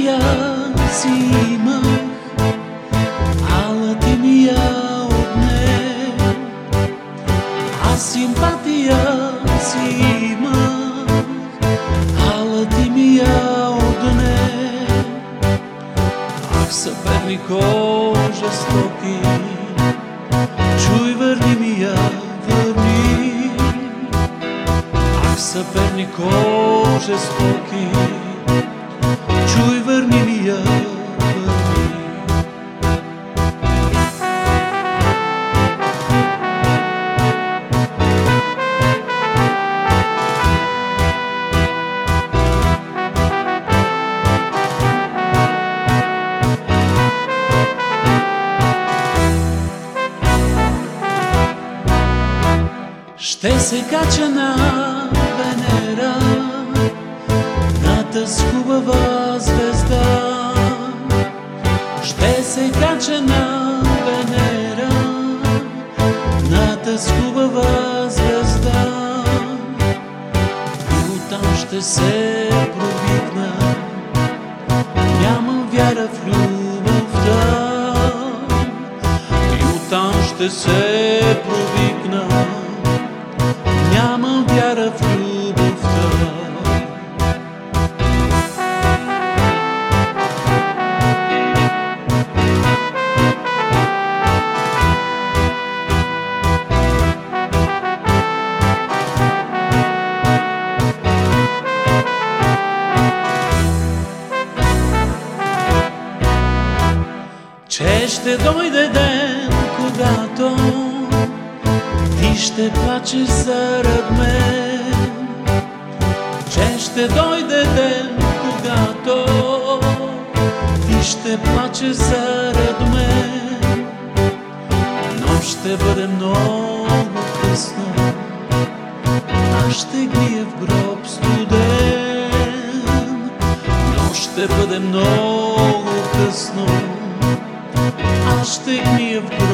симпатия си имах, ала ти ми я отне. Аз симпатия си имах, ала ти ми я отне. Ах, съпернико жестоки, чуй, върни ми я, върни. Ах, съпернико жестоки, чуй, върни ми я, върни. Ще се кача на Венера, на тъс хубава звезда. Ще се кача на Венера, на тъс хубава звезда. И оттам ще се провикна, нямам вяра в любовта. И оттам ще се провикна, нямам вяра в любовта. Че ще дойде ден, когато ти ще плачеш зарад мен. Че ще дойде ден, когато ти ще плачеш зарад мен. Но ще бъде много късно, аз ще гния в гроб студен. Но ще бъде много късно, аз ще гния в гроб